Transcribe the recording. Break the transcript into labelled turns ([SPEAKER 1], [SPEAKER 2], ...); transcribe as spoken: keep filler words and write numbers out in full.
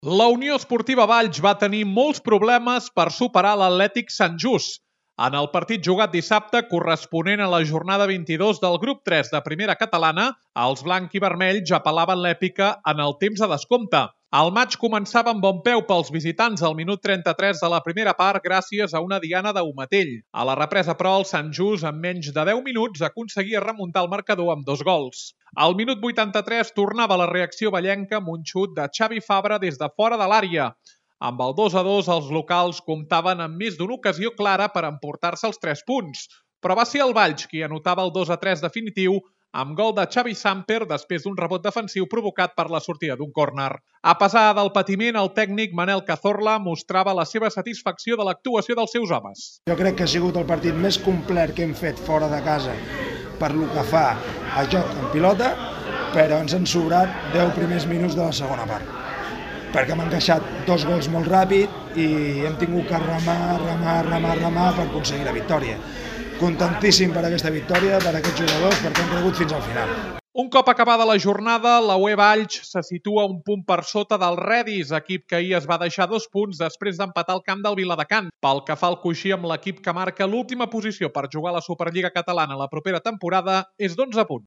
[SPEAKER 1] La Unió Esportiva Valls va tenir molts problemes per superar l'Atlètic Sant Just en el partit jugat dissabte corresponent a la jornada vint-i-dos del grup tres de Primera Catalana. Els blanc i vermells apel·laven l'èpica en el temps de descompte. El maig començava amb bon peu pels visitants al minut trenta-tres de la primera part gràcies a una diana d'Umatell. A la represa, però, el Sant Just en menys de deu minuts aconseguia remuntar el marcador amb dos gols. Al minut vuitanta-tres tornava la reacció vallenca amb un xut de Xavi Fabra des de fora de l'àrea. Amb el dos a dos, els locals comptaven amb més d'una ocasió clara per emportar-se els tres punts, però va ser el Valls qui anotava el dos a tres definitiu amb gol de Xavi Samper després d'un rebot defensiu provocat per la sortida d'un córner. A pesar del patiment, el tècnic Manel Cazorla mostrava la seva satisfacció de l'actuació dels seus homes.
[SPEAKER 2] Jo crec que ha sigut el partit més complet que hem fet fora de casa per lo que fa a joc en pilota, però ens han sobrat deu primers minuts de la segona part, perquè hem encaixat dos gols molt ràpid i hem tingut que remar, remar, remar, remar per aconseguir la victòria. Contentíssim per aquesta victòria, per aquests jugadors, perquè han cregut fins al final.
[SPEAKER 1] Un cop acabada la jornada, la U E Valls se situa un punt per sota del Redis, equip que ahir es va deixar dos punts després d'empatar el camp del Viladecans. Pel que fa al coixí amb l'equip que marca l'última posició per jugar a la Superliga Catalana la propera temporada, és d'onze punts.